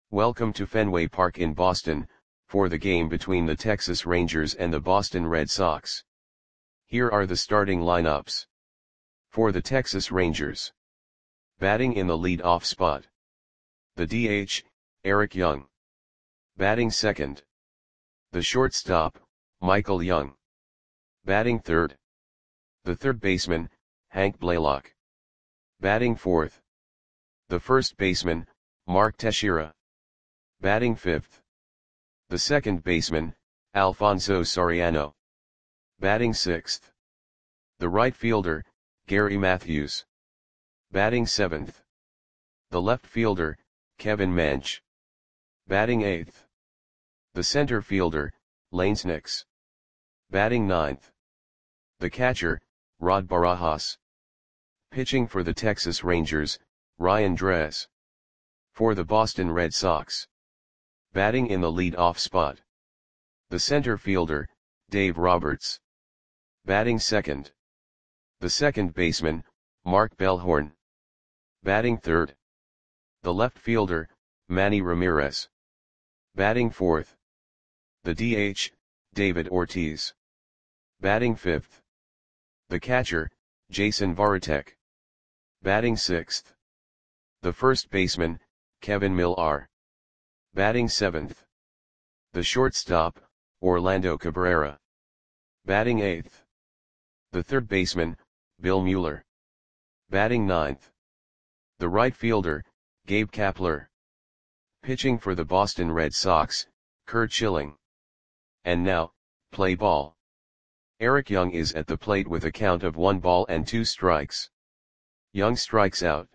Welcome to Fenway Park in Boston, for the game between the Texas Rangers and the Boston Red Sox. Here are the starting lineups. For the Texas Rangers. Batting in the lead-off spot. The DH, Eric Young. Batting second. The shortstop, Michael Young. Batting third. The third baseman, Hank Blaylock. Batting fourth. The first baseman, Mark Teixeira. Batting fifth. The second baseman, Alfonso Soriano. Batting sixth. The right fielder, Gary Matthews. Batting seventh. The left fielder, Kevin Mench. Batting eighth. The center fielder, Lance Nix. Batting ninth. The catcher, Rod Barajas. Pitching for the Texas Rangers, Ryan Dress. For the Boston Red Sox. Batting in the lead-off spot. The center fielder, Dave Roberts. Batting second. The second baseman, Mark Bellhorn. Batting third. The left fielder, Manny Ramirez. Batting fourth. The DH, David Ortiz. Batting fifth. The catcher, Jason Varitek. Batting sixth. The first baseman, Kevin Millar. Batting seventh. The shortstop, Orlando Cabrera. Batting eighth. The third baseman, Bill Mueller. Batting ninth. The right fielder, Gabe Kapler. Pitching for the Boston Red Sox, Curt Schilling. And now, play ball. Eric Young is at the plate with a count of 1 ball and 2 strikes. Young strikes out.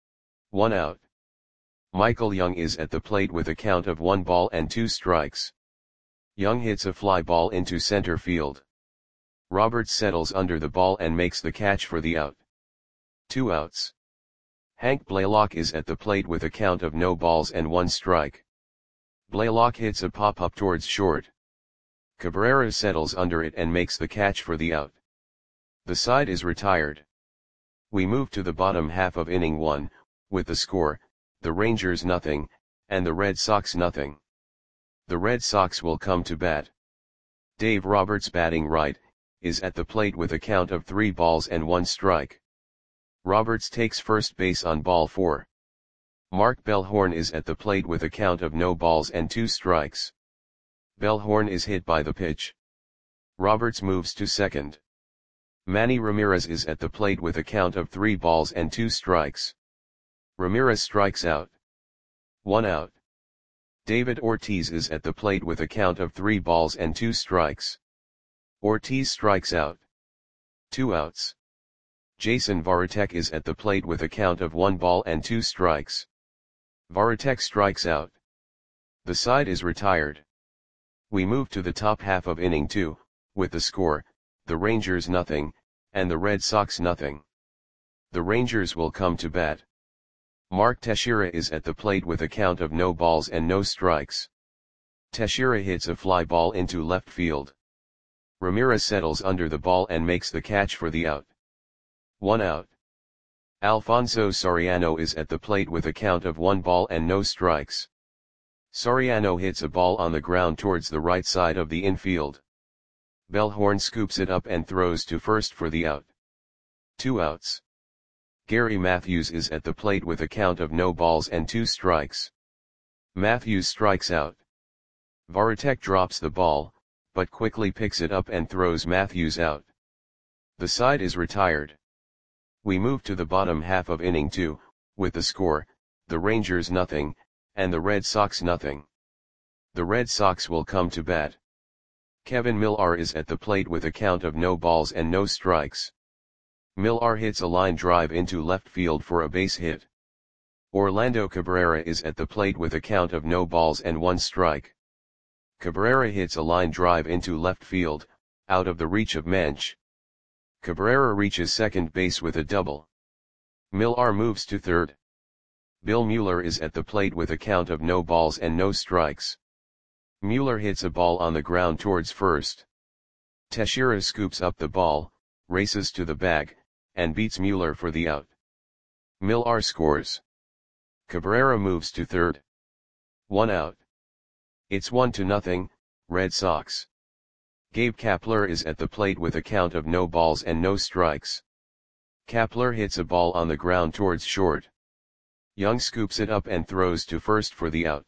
1 out. Michael Young is at the plate with a count of 1 ball and 2 strikes. Young hits a fly ball into center field. Roberts settles under the ball and makes the catch for the out. 2 outs. Hank Blaylock is at the plate with a count of no balls and 1 strike. Blaylock hits a pop-up towards short. Cabrera settles under it and makes the catch for the out. The side is retired. We move to the bottom half of inning 1, with the score, the Rangers nothing, and the Red Sox nothing. The Red Sox will come to bat. Dave Roberts, batting right, is at the plate with a count of 3 balls and 1 strike. Roberts takes first base on ball 4. Mark Bellhorn is at the plate with a count of no balls and 2 strikes. Bellhorn is hit by the pitch. Roberts moves to second. Manny Ramirez is at the plate with a count of 3 balls and 2 strikes. Ramirez strikes out. 1 out. David Ortiz is at the plate with a count of 3 balls and 2 strikes. Ortiz strikes out. 2 outs. Jason Varitek is at the plate with a count of 1 ball and 2 strikes. Varitek strikes out. The side is retired. We move to the top half of inning 2, with the score, the Rangers nothing, and the Red Sox nothing. The Rangers will come to bat. Mark Teixeira is at the plate with a count of no balls and no strikes. Teixeira hits a fly ball into left field. Ramirez settles under the ball and makes the catch for the out. 1 out. Alfonso Soriano is at the plate with a count of 1 ball and no strikes. Soriano hits a ball on the ground towards the right side of the infield. Bellhorn scoops it up and throws to first for the out. 2 outs. Gary Matthews is at the plate with a count of no balls and 2 strikes. Matthews strikes out. Varitek drops the ball, but quickly picks it up and throws Matthews out. The side is retired. We move to the bottom half of inning 2, with the score, the Rangers nothing, and the Red Sox nothing. The Red Sox will come to bat. Kevin Millar is at the plate with a count of no balls and no strikes. Millar hits a line drive into left field for a base hit. Orlando Cabrera is at the plate with a count of no balls and 1 strike. Cabrera hits a line drive into left field, out of the reach of Mench. Cabrera reaches second base with a double. Millar moves to third. Bill Mueller is at the plate with a count of no balls and no strikes. Mueller hits a ball on the ground towards first. Teixeira scoops up the ball, races to the bag, and beats Mueller for the out. Millar scores. Cabrera moves to third. 1 out. It's 1-0, Red Sox. Gabe Kapler is at the plate with a count of no balls and no strikes. Kapler hits a ball on the ground towards short. Young scoops it up and throws to first for the out.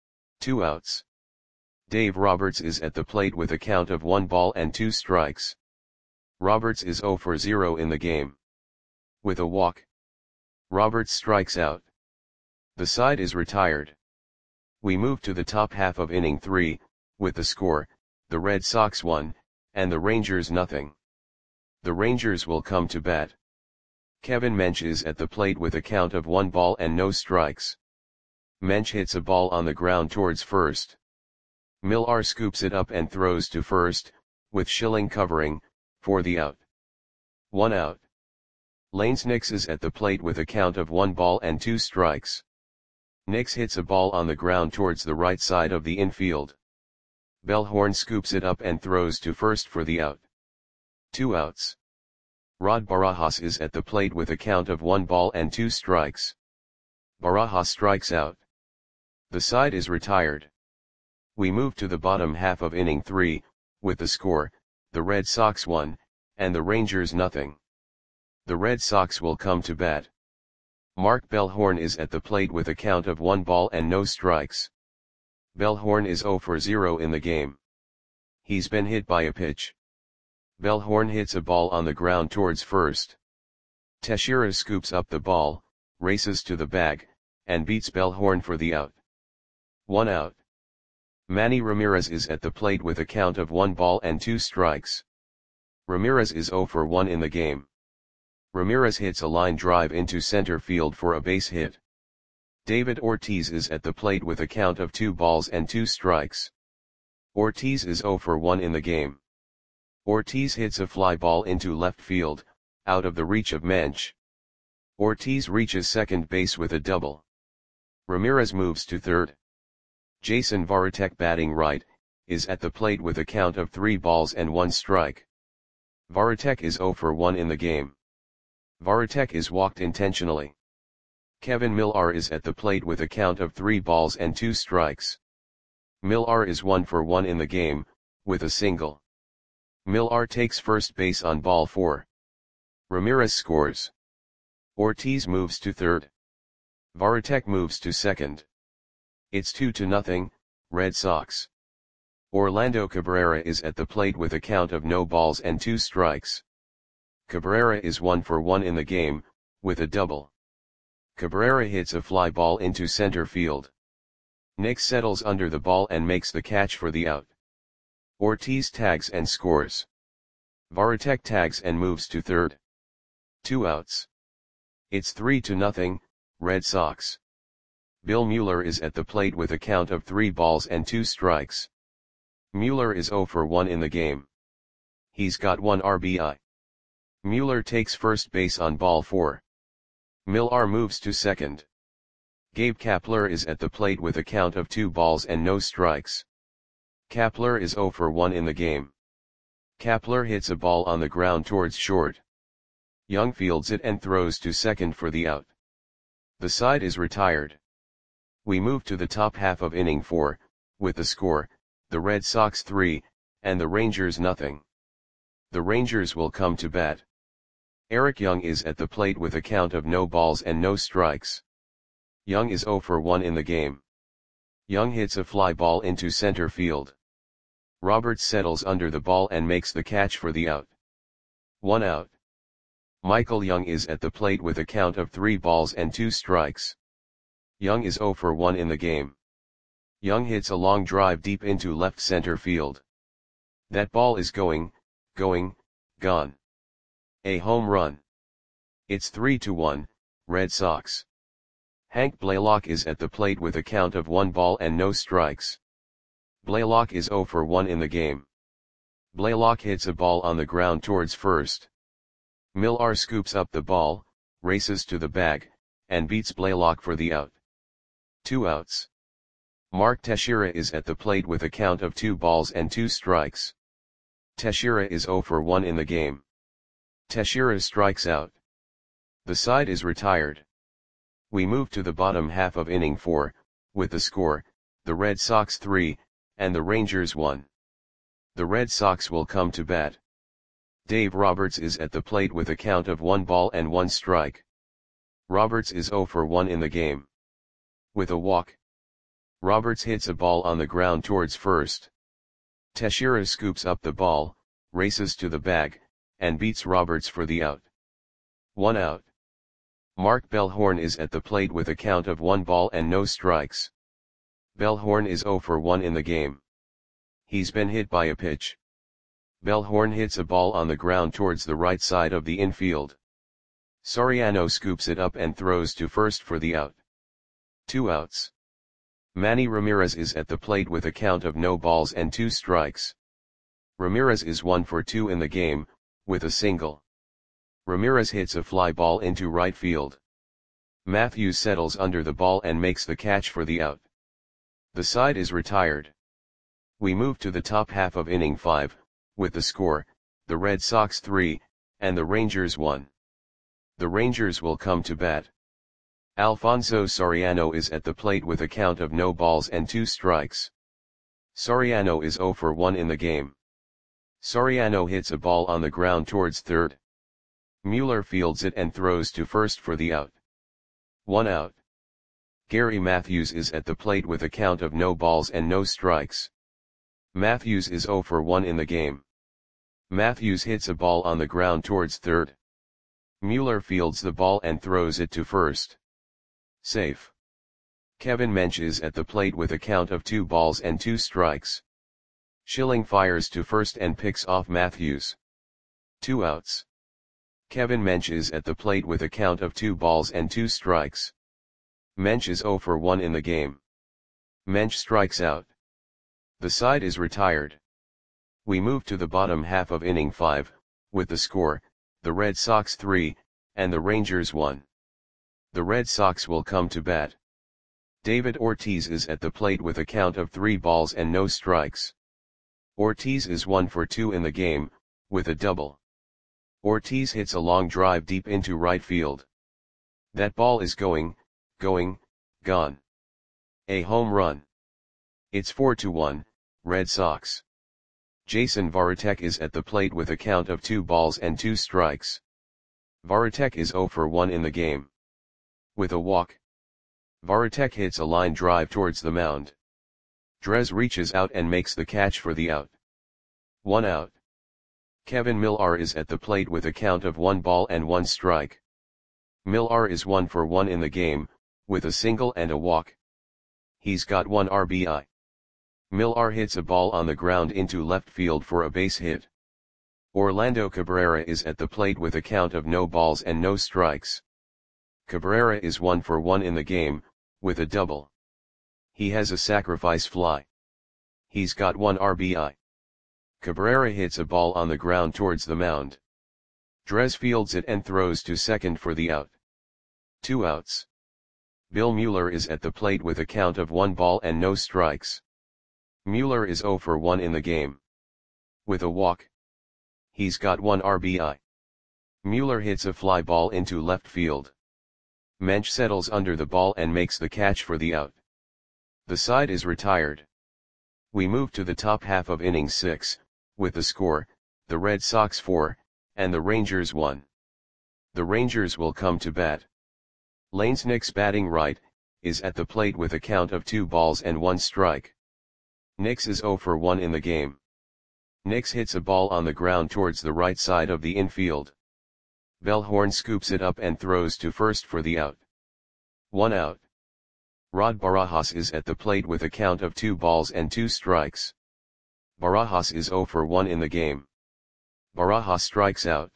2 outs. Dave Roberts is at the plate with a count of 1 ball and 2 strikes. Roberts is 0 for 0 in the game. With a walk, Roberts strikes out. The side is retired. We move to the top half of inning 3, with the score, the Red Sox 1, and the Rangers 0. The Rangers will come to bat. Kevin Mench is at the plate with a count of 1 ball and no strikes. Mench hits a ball on the ground towards first. Millar scoops it up and throws to first, with Schilling covering, for the out. 1 out. Lanes Nix is at the plate with a count of 1 ball and 2 strikes. Nix hits a ball on the ground towards the right side of the infield. Bellhorn scoops it up and throws to first for the out. 2 outs. Rod Barajas is at the plate with a count of 1 ball and 2 strikes. Barajas strikes out. The side is retired. We move to the bottom half of inning 3, with the score, the Red Sox 1, and the Rangers 0. The Red Sox will come to bat. Mark Bellhorn is at the plate with a count of 1 ball and no strikes. Bellhorn is 0 for 0 in the game. He's been hit by a pitch. Bellhorn hits a ball on the ground towards first. Teixeira scoops up the ball, races to the bag, and beats Bellhorn for the out. 1 out. Manny Ramirez is at the plate with a count of 1 ball and 2 strikes. Ramirez is 0 for 1 in the game. Ramirez hits a line drive into center field for a base hit. David Ortiz is at the plate with a count of 2 balls and 2 strikes. Ortiz is 0 for 1 in the game. Ortiz hits a fly ball into left field, out of the reach of Mench. Ortiz reaches second base with a double. Ramirez moves to third. Jason Varitek, batting right, is at the plate with a count of 3 balls and 1 strike. Varitek is 0 for 1 in the game. Varitek is walked intentionally. Kevin Millar is at the plate with a count of 3 balls and 2 strikes. Millar is 1 for 1 in the game, with a single. Millar takes first base on ball 4. Ramirez scores. Ortiz moves to third. Varitek moves to second. It's 2-0, Red Sox. Orlando Cabrera is at the plate with a count of no balls and 2 strikes. Cabrera is 1 for 1 in the game, with a double. Cabrera hits a fly ball into center field. Nix settles under the ball and makes the catch for the out. Ortiz tags and scores. Varitek tags and moves to third. 2 outs. It's 3-0, Red Sox. Bill Mueller is at the plate with a count of 3 balls and 2 strikes. Mueller is 0 for 1 in the game. He's got 1 RBI. Mueller takes first base on ball 4. Millar moves to second. Gabe Kapler is at the plate with a count of 2 balls and no strikes. Kapler is 0 for 1 in the game. Kapler hits a ball on the ground towards short. Young fields it and throws to second for the out. The side is retired. We move to the top half of inning 4, with the score, the Red Sox 3, and the Rangers 0. The Rangers will come to bat. Eric Young is at the plate with a count of no balls and no strikes. Young is 0 for 1 in the game. Young hits a fly ball into center field. Roberts settles under the ball and makes the catch for the out. 1 out. Michael Young is at the plate with a count of 3 balls and 2 strikes. Young is 0 for 1 in the game. Young hits a long drive deep into left center field. That ball is gone. A home run. It's 3-1, Red Sox. Hank Blaylock is at the plate with a count of 1 ball and no strikes. Blaylock is 0 for 1 in the game. Blaylock hits a ball on the ground towards first. Millar scoops up the ball, races to the bag, and beats Blaylock for the out. 2 outs. Mark Teixeira is at the plate with a count of 2 balls and 2 strikes. Teixeira is 0 for 1 in the game. Teixeira strikes out. The side is retired. We move to the bottom half of inning 4, with the score, the Red Sox 3, and the Rangers 1. The Red Sox will come to bat. Dave Roberts is at the plate with a count of 1 ball and 1 strike. Roberts is 0 for 1 in the game. With a walk, Roberts hits a ball on the ground towards first. Teixeira scoops up the ball, races to the bag, and beats Roberts for the out. 1 out. Mark Bellhorn is at the plate with a count of 1 ball and no strikes. Bellhorn is 0 for 1 in the game. He's been hit by a pitch. Bellhorn hits a ball on the ground towards the right side of the infield. Soriano scoops it up and throws to first for the out. 2 outs. Manny Ramirez is at the plate with a count of no balls and 2 strikes. Ramirez is 1 for 2 in the game, with a single. Ramirez hits a fly ball into right field. Matthews settles under the ball and makes the catch for the out. The side is retired. We move to the top half of inning 5, with the score, the Red Sox 3, and the Rangers 1. The Rangers will come to bat. Alfonso Soriano is at the plate with a count of no balls and 2 strikes. Soriano is 0 for 1 in the game. Soriano hits a ball on the ground towards third. Mueller fields it and throws to first for the out. 1 out. Gary Matthews is at the plate with a count of no balls and no strikes. Matthews is 0 for 1 in the game. Matthews hits a ball on the ground towards third. Mueller fields the ball and throws it to first. Safe. Kevin Mench is at the plate with a count of 2 balls and 2 strikes. Schilling fires to first and picks off Matthews. 2 outs. Kevin Mench is at the plate with a count of 2 balls and 2 strikes. Mench is 0 for 1 in the game. Mench strikes out. The side is retired. We move to the bottom half of inning 5, with the score, the Red Sox 3, and the Rangers 1. The Red Sox will come to bat. David Ortiz is at the plate with a count of 3 balls and no strikes. Ortiz is 1 for 2 in the game, with a double. Ortiz hits a long drive deep into right field. That ball is gone. A home run. It's 4-1, Red Sox. Jason Varitek is at the plate with a count of 2 balls and 2 strikes. Varitek is 0 for 1 in the game. With a walk, Varitek hits a line drive towards the mound. Drez reaches out and makes the catch for the out. 1 out. Kevin Millar is at the plate with a count of 1 ball and 1 strike. Millar is 1 for 1 in the game, with a single and a walk. He's got 1 RBI. Millar hits a ball on the ground into left field for a base hit. Orlando Cabrera is at the plate with a count of no balls and no strikes. Cabrera is 1 for 1 in the game, with a double. He has a sacrifice fly. He's got 1 RBI. Cabrera hits a ball on the ground towards the mound. Drez fields it and throws to second for the out. 2 outs. Bill Mueller is at the plate with a count of 1 ball and no strikes. Mueller is 0 for 1 in the game. With a walk, he's got 1 RBI. Mueller hits a fly ball into left field. Mench settles under the ball and makes the catch for the out. The side is retired. We move to the top half of inning 6, with the score, the Red Sox 4, and the Rangers 1. The Rangers will come to bat. Lanes Nix batting right, is at the plate with a count of 2 balls and 1 strike. Nix is 0 for 1 in the game. Nix hits a ball on the ground towards the right side of the infield. Bellhorn scoops it up and throws to first for the out. 1 out. Rod Barajas is at the plate with a count of 2 balls and 2 strikes. Barajas is 0 for 1 in the game. Barajas strikes out.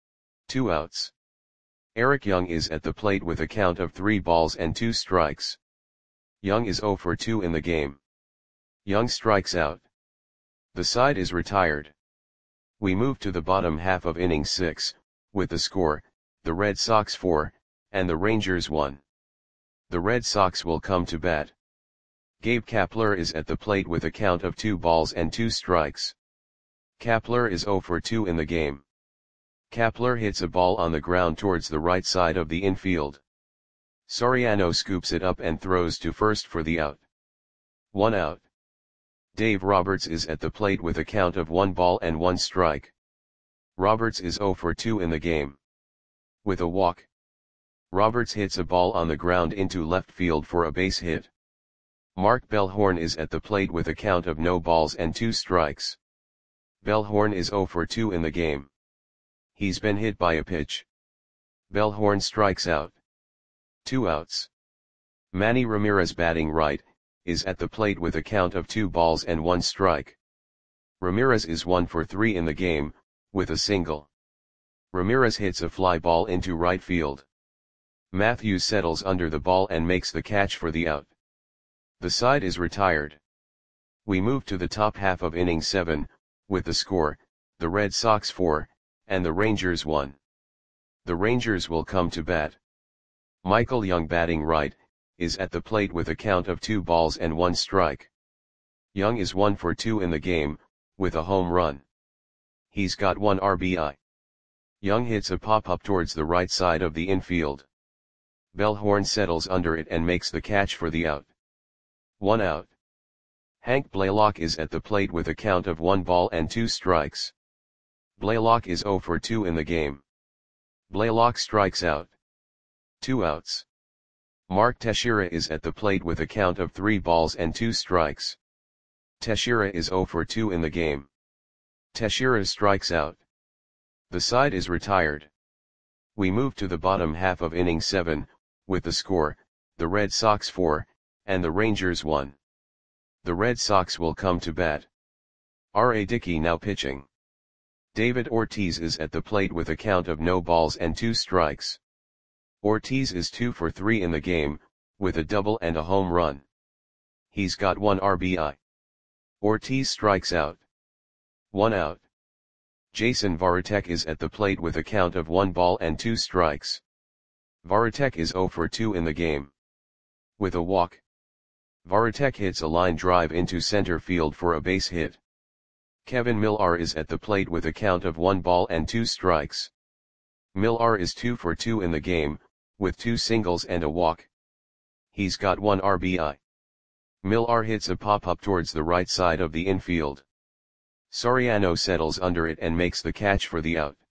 2 outs. Eric Young is at the plate with a count of 3 balls and 2 strikes. Young is 0 for 2 in the game. Young strikes out. The side is retired. We move to the bottom half of inning 6, with the score, the Red Sox 4, and the Rangers 1. The Red Sox will come to bat. Gabe Kapler is at the plate with a count of 2 balls and 2 strikes. Kapler is 0 for 2 in the game. Kapler hits a ball on the ground towards the right side of the infield. Soriano scoops it up and throws to first for the out. 1 out. Dave Roberts is at the plate with a count of 1 ball and 1 strike. Roberts is 0 for 2 in the game. With a walk, Roberts hits a ball on the ground into left field for a base hit. Mark Bellhorn is at the plate with a count of no balls and 2 strikes. Bellhorn is 0 for 2 in the game. He's been hit by a pitch. Bellhorn strikes out. 2 outs. Manny Ramirez, batting right, is at the plate with a count of 2 balls and 1 strike. Ramirez is 1 for 3 in the game, with a single. Ramirez hits a fly ball into right field. Matthews settles under the ball and makes the catch for the out. The side is retired. We move to the top half of inning 7, with the score, the Red Sox 4, and the Rangers 1. The Rangers will come to bat. Michael Young, batting right, is at the plate with a count of 2 balls and 1 strike. Young is 1 for 2 in the game, with a home run. He's got 1 RBI. Young hits a pop-up towards the right side of the infield. Bellhorn settles under it and makes the catch for the out. 1 out. Hank Blaylock is at the plate with a count of 1 ball and 2 strikes. Blaylock is 0 for 2 in the game. Blaylock strikes out. 2 outs. Mark Teixeira is at the plate with a count of 3 balls and 2 strikes. Teixeira is 0 for 2 in the game. Teixeira strikes out. The side is retired. We move to the bottom half of inning 7, with the score, the Red Sox 4, and the Rangers 1. The Red Sox will come to bat. R.A. Dickey now pitching. David Ortiz is at the plate with a count of no balls and 2 strikes. Ortiz is 2 for 3 in the game, with a double and a home run. He's got 1 RBI. Ortiz strikes out. 1 out. Jason Varitek is at the plate with a count of 1 ball and 2 strikes. Varitek is 0 for 2 in the game. With a walk, Varitek hits a line drive into center field for a base hit. Kevin Millar is at the plate with a count of 1 ball and 2 strikes. Millar is 2 for 2 in the game, with 2 singles and a walk. He's got 1 RBI. Millar hits a pop-up towards the right side of the infield. Soriano settles under it and makes the catch for the out.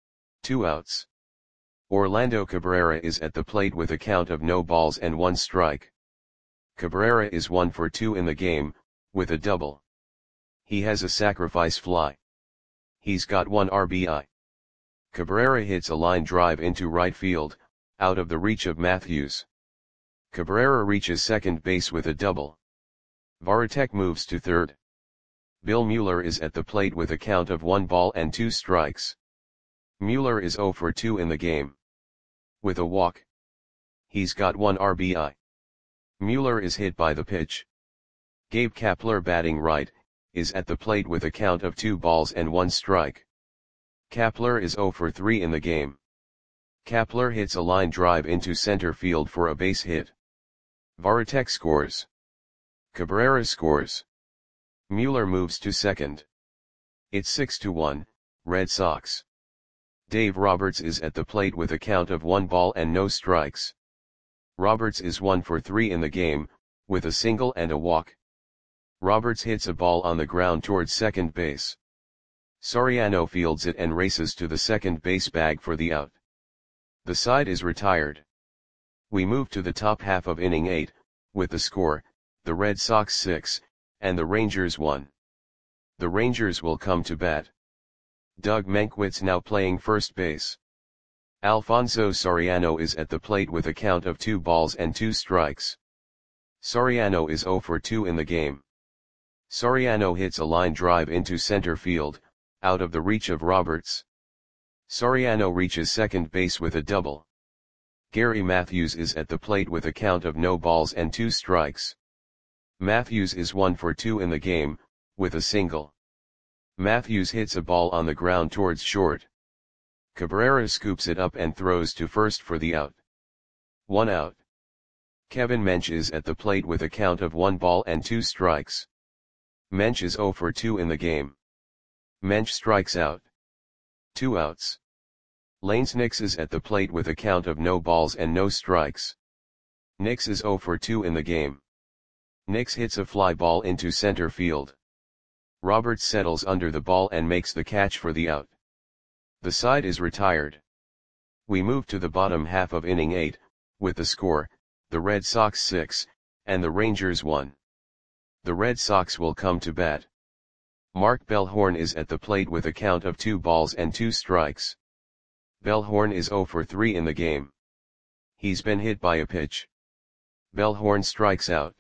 2 outs. Orlando Cabrera is at the plate with a count of no balls and 1 strike. Cabrera is 1 for 2 in the game, with a double. He has a sacrifice fly. He's got 1 RBI. Cabrera hits a line drive into right field, out of the reach of Matthews. Cabrera reaches second base with a double. Varitek moves to third. Bill Mueller is at the plate with a count of 1 ball and 2 strikes. Mueller is 0 for 2 in the game. With a walk, he's got 1 RBI. Mueller is hit by the pitch. Gabe Kapler, batting right, is at the plate with a count of 2 balls and 1 strike. Kapler is 0 for 3 in the game. Kapler hits a line drive into center field for a base hit. Varitek scores. Cabrera scores. Mueller moves to second. It's 6-1, Red Sox. Dave Roberts is at the plate with a count of 1 ball and no strikes. Roberts is 1 for 3 in the game, with a single and a walk. Roberts hits a ball on the ground towards second base. Soriano fields it and races to the second base bag for the out. The side is retired. We move to the top half of inning 8, with the score, the Red Sox 6, and the Rangers 1. The Rangers will come to bat. Doug Mankiewicz now playing first base. Alfonso Soriano is at the plate with a count of 2 balls and 2 strikes. Soriano is 0 for 2 in the game. Soriano hits a line drive into center field, out of the reach of Roberts. Soriano reaches second base with a double. Gary Matthews is at the plate with a count of no balls and 2 strikes. Matthews is 1 for 2 in the game, with a single. Matthews hits a ball on the ground towards short. Cabrera scoops it up and throws to first for the out. 1 out. Kevin Mench is at the plate with a count of 1 ball and 2 strikes. Mench is 0 for 2 in the game. Mench strikes out. 2 outs. Lanes Nix is at the plate with a count of no balls and no strikes. Nix is 0 for 2 in the game. Nix hits a fly ball into center field. Roberts settles under the ball and makes the catch for the out. The side is retired. We move to the bottom half of inning 8, with the score, the Red Sox 6, and the Rangers 1. The Red Sox will come to bat. Mark Bellhorn is at the plate with a count of 2 balls and 2 strikes. Bellhorn is 0 for 3 in the game. He's been hit by a pitch. Bellhorn strikes out.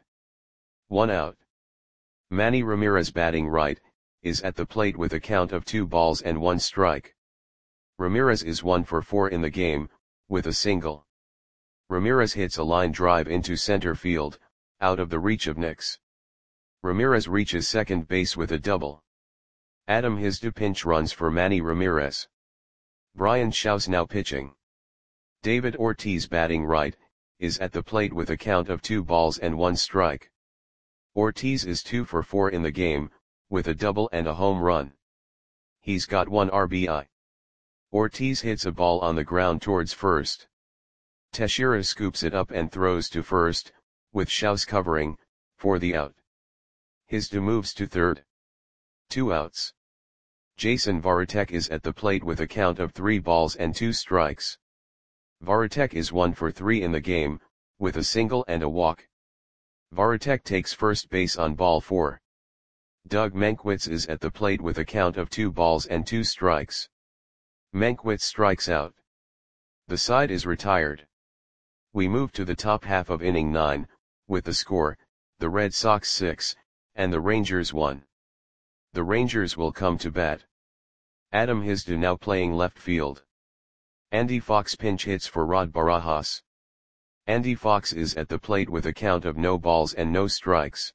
1 out. Manny Ramirez, batting right, is at the plate with a count of 2 balls and 1 strike. Ramirez is 1 for 4 in the game, with a single. Ramirez hits a line drive into center field, out of the reach of Nix. Ramirez reaches second base with a double. Adam Hizdu pinch runs for Manny Ramirez. Brian Shaw's now pitching. David Ortiz, batting right, is at the plate with a count of 2 balls and 1 strike. Ortiz is 2 for 4 in the game, with a double and a home run. He's got 1 RBI. Ortiz hits a ball on the ground towards first. Teixeira scoops it up and throws to first, with Shaw's covering, for the out. Hizdu moves to third. 2 outs. Jason Varitek is at the plate with a count of 3 balls and 2 strikes. Varitek is 1 for 3 in the game, with a single and a walk. Varitek takes first base on ball 4. Doug Mankiewicz is at the plate with a count of 2 balls and 2 strikes. Mankiewicz strikes out. The side is retired. We move to the top half of inning 9, with the score, the Red Sox 6, and the Rangers 1. The Rangers will come to bat. Adam Hizdu now playing left field. Andy Fox pinch hits for Rod Barajas. Andy Fox is at the plate with a count of no balls and no strikes.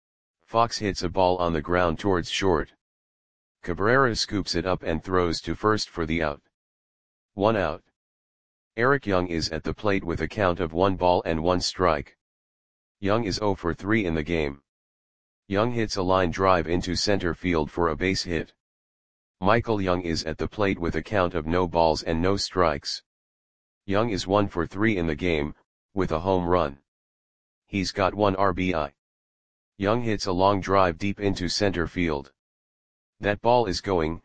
Fox hits a ball on the ground towards short. Cabrera scoops it up and throws to first for the out. 1 out. Eric Young is at the plate with a count of 1 ball and 1 strike. Young is 0 for 3 in the game. Young hits a line drive into center field for a base hit. Michael Young is at the plate with a count of no balls and no strikes. Young is 1 for 3 in the game, with a home run. He's got 1 RBI. Young hits a long drive deep into center field. That ball is gone.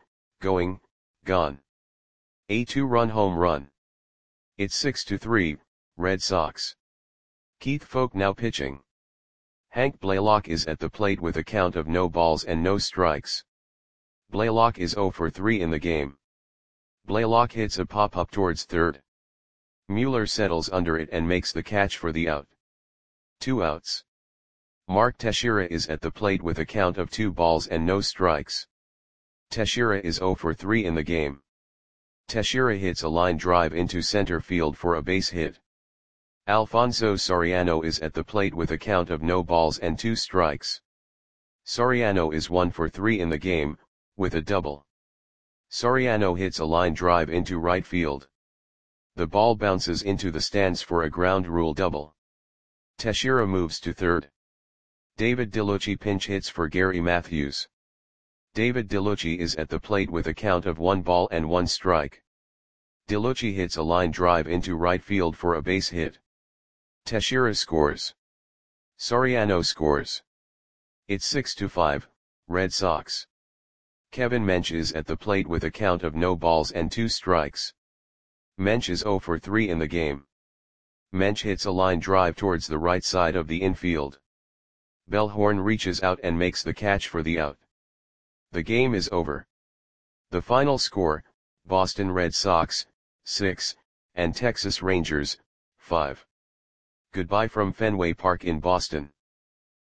A 2-run home run. It's 6-3, Red Sox. Keith Foulke now pitching. Hank Blaylock is at the plate with a count of no balls and no strikes. Blaylock is 0 for 3 in the game. Blaylock hits a pop-up towards third. Mueller settles under it and makes the catch for the out. 2 outs. Mark Teixeira is at the plate with a count of 2 balls and no strikes. Teixeira is 0 for 3 in the game. Teixeira hits a line drive into center field for a base hit. Alfonso Soriano is at the plate with a count of no balls and 2 strikes. Soriano is 1 for 3 in the game, with a double. Soriano hits a line drive into right field. The ball bounces into the stands for a ground rule double. Teixeira moves to third. David DeLucci pinch hits for Gary Matthews. David DeLucci is at the plate with a count of 1 ball and 1 strike. DeLucci hits a line drive into right field for a base hit. Teixeira scores. Soriano scores. It's 6-5, Red Sox. Kevin Mench is at the plate with a count of no balls and 2 strikes. Mench is 0 for 3 in the game. Mench hits a line drive towards the right side of the infield. Bellhorn reaches out and makes the catch for the out. The game is over. The final score, Boston Red Sox, 6, and Texas Rangers, 5. Goodbye from Fenway Park in Boston.